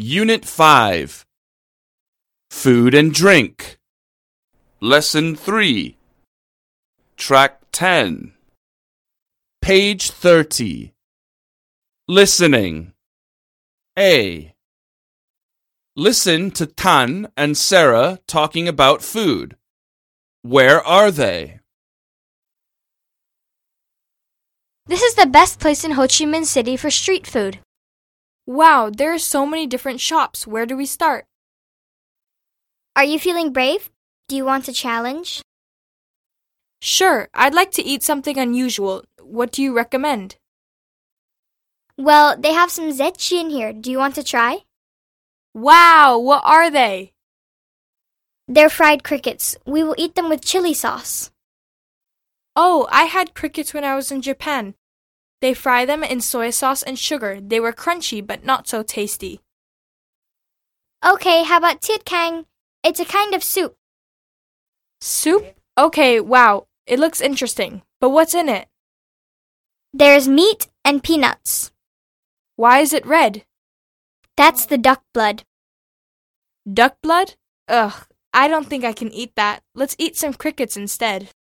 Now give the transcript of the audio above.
Unit 5. Food and Drink. Lesson 3. Track 10. Page 30. Listening. A. Listen to Tan and Sarah talking about food. Where are they? This is the best place in Ho Chi Minh City for street food. Wow, there are so many different shops. Where do we start? Are you feeling brave? Do you want a challenge? Sure, I'd like to eat something unusual. What do you recommend? Well, they have some zetchi in here. Do you want to try? Wow, what are they? They're fried crickets. We will eat them with chili sauce. Oh, I had crickets when I was in Japan. They fry them in soy sauce and sugar. They were crunchy but not so tasty. Okay, how about tiet kang? It's a kind of soup. Soup? Okay, wow. It looks interesting. But what's in it? There's meat and peanuts. Why is it red? That's the duck blood. Duck blood? Ugh, I don't think I can eat that. Let's eat some crickets instead.